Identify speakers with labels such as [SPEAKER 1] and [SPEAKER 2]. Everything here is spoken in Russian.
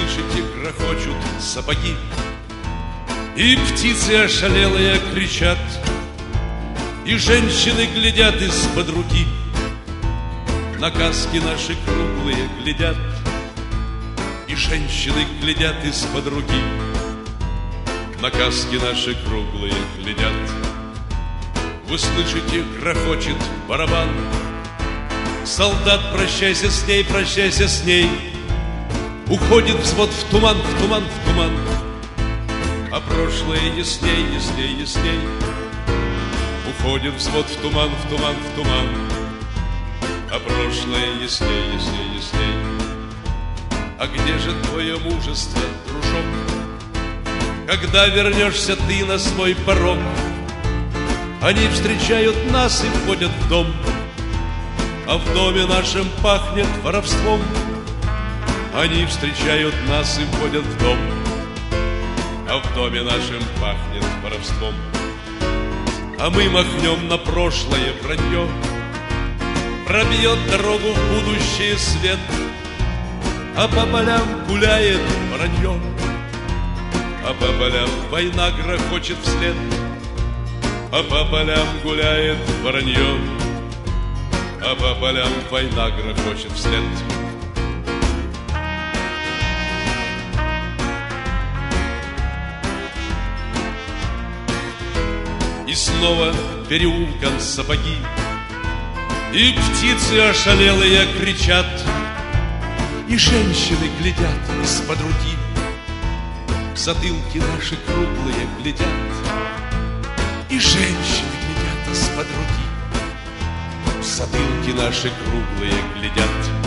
[SPEAKER 1] слышите, грохочут сапоги, и птицы ошалелые кричат, и женщины глядят из-под руки, на каски наши круглые глядят, и женщины глядят из-под руки, на каски наши круглые глядят. Вы слышите, грохочет барабан, солдат, прощайся с ней, прощайся с ней. Уходит взвод в туман, в туман, в туман, а прошлое ясней, ясней, ясней. Уходит взвод в туман, в туман, в туман, а прошлое ясней, ясней, ясней. А где же твое мужество, дружок, когда вернешься ты на свой порог? Они встречают нас и входят в дом, а в доме нашем пахнет воровством. Они встречают нас и входят в дом, а в доме нашем пахнет воровством. А мы махнем на прошлое вранье, пробьет дорогу в будущее свет, а по полям гуляет воронье, а по полям война грохочет вслед, а по полям гуляет воронье, а по полям война грохочет вслед. И снова переулком сапоги, и птицы ошалелые кричат, и женщины глядят из-под руки, в затылки наши круглые глядят, и женщины глядят из-под руки, в затылки наши круглые глядят.